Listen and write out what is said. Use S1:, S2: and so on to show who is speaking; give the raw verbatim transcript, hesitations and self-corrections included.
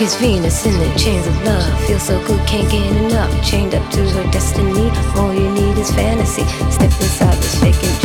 S1: He's Venus in the chains of love. Feels so good, can't get enough. Chained up to her destiny. All you need is fantasy. Step inside this fake and